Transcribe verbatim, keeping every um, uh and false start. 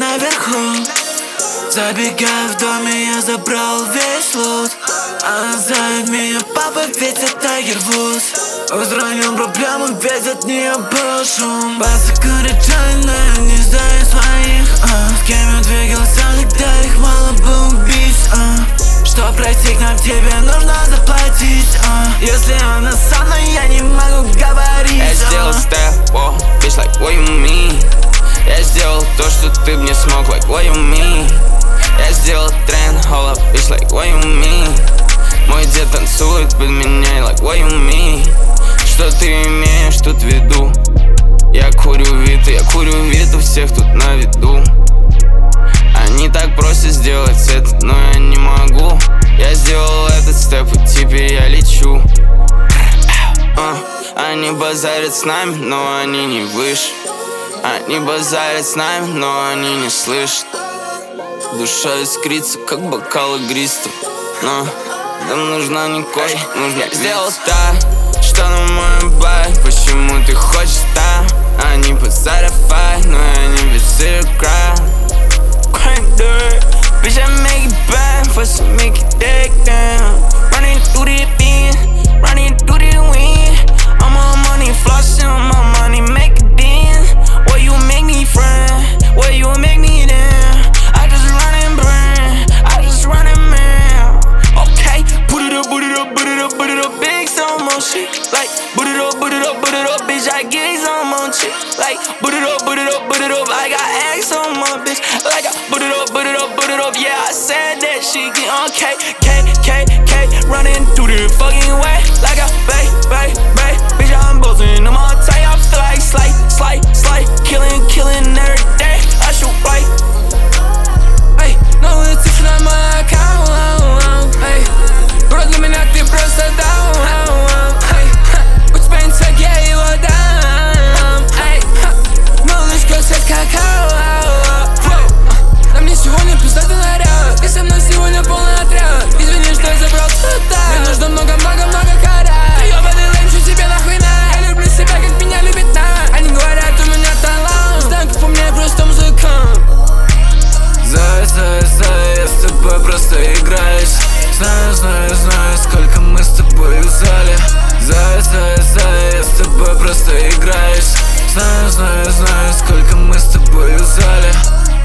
наверху. Забегая в доме, я забрал весь лут. Она зовет меня папа, ведь это Ервуд. Устранил проблему, ведь от нее был шум. Басы горячаны, но я не знаю своих а. С кем я двигался, когда их мало было убийств а. Чтоб пройти к нам, тебе нужно заплатить а. Если она со мной, я не могу говорить. Я сделал step, whoa, bitch, like what you mean? Я сделал то, что ты мне смог, like what you mean? Я сделал тренд, hold up, bitch, like what you mean? Мой дед танцует под меня, like what you mean? Что ты имеешь тут в виду? Я курю вид, я курю вид, у всех тут на виду. Они так просят сделать это, но я не могу. Я сделал этот степ, и теперь я лечу. uh, Они базарят с нами, но они не выше. Они базарят с нами, но они не слышат. Душа искрится, как бокал игристый. Но нам нужна не кожа, нужно я сделал так, что на моем байк. Почему ты хочешь так? Они базарят файт, но я не веселю край. Can't do it, bitch, I make it bad, for some make it take down. Running through the beat, running through the wind. I'm on money, flossing on my money, make it dance. Where you make me friend, where you make me down. I just run and burn, I just run and man. Okay, put it up, put it up, put it up, put it up, big slow motion. Like, put it up, put it up, put it up, bitch, I get some more shit. Like, put it up, put it up, put it up, I got X on my bitch. Like, I put it up, put it up, put it up, yeah, I said that shit get on K, K, K, K, running through the fucking way. Like a bay, bay, bay, bitch, I'm buzzing, I'm on tight, I'm still like slay, slay, slay, killing, killing every day, I shoot right. Эй, новые цифры на мой аккаунт, эй, вроде для меня ты просто даун, эй, у тебя инсайд, я его дам, эй, малышка с какао. На мне сегодня пиздатый наряд, и со мной сегодня полный отряд. Извини, что я забрал туда. Мне нужно много-много-много карат. Ты ёбаный лэм, что тебе нахуй на. Я люблю себя, как меня любит на. Они говорят, у меня талант. Знаю, как по мне просто музыкант. Зай, зай, зай, я с тобой просто играюсь. Знаю, знаю, знаю, сколько мы с тобой в зале. Зай, зай, зай, я с тобой просто играюсь. Знаю, знаю, знаю, сколько мы с тобой в зале.